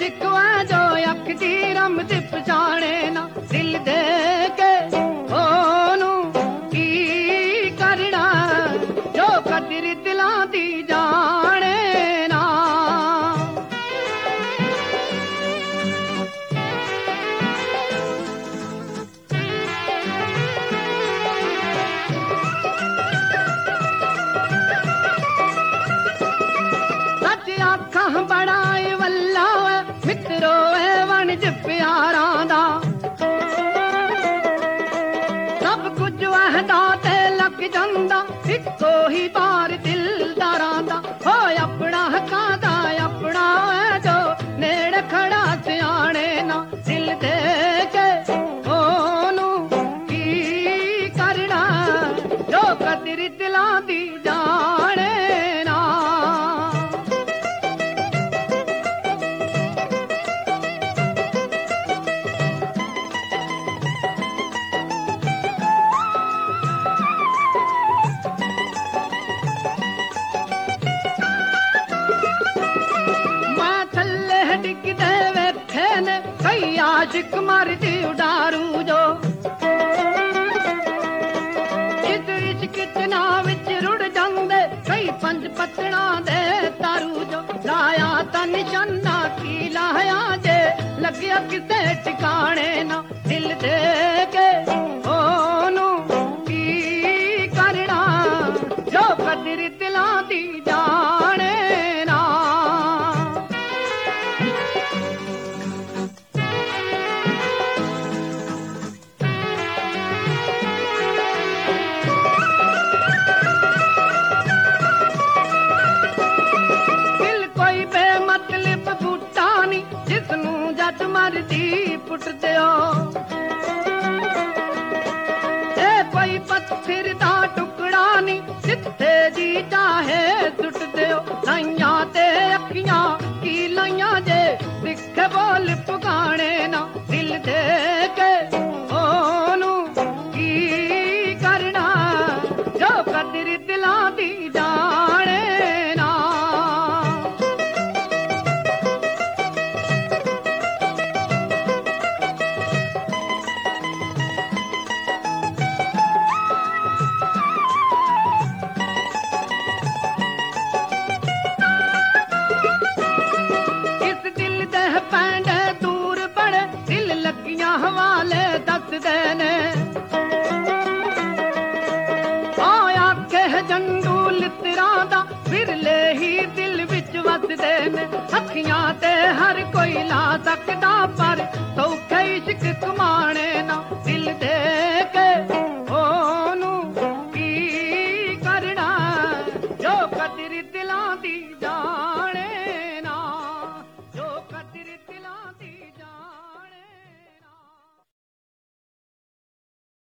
एक है जो अख दी रमद पछाणे ना दिल दे के ओनू की करना जो कदर दिलां दी जाने ना। सच आखां बड़ाए वल्ला मित्रो है वणज प्यारां दा सब कुछ वहदा ते लग जांदा इको ही बार दिलदारां दा हो अपना हकां दा अपना है जो नेड़े खड़ा सियाणे ना दिल दे के ओनू की करना जो कदर दिलां दी जाने ना। डिगदे वेखे ने कई आशिक मरदी उडारू जो इस इश्क तना विच रुड़ जांदे कई पंज पत्तणा दे तारू जो लाया ता निशाना की लाया जे लग्या किसे ठिकाने ना दिल दे के ओनू की करना जो कदर दिलां दी जाने ना। जिसनू जट मरदी पुट दियो ए कोई पत्थर दा टुकड़ा नी जिथे जी चाहे सुट दियो लाइया ते अखियां की लाइया जे दिखे बोल पुगाने ना दिल दे के ओनू की करना जो कदर दिलां दी जाने ना। हवाले दस देने आखे जंडू लितरा दा फिरले ही दिल विच वस देने अखियां ते हर कोई ला सकदा पर सौखे इश्क कमाने ना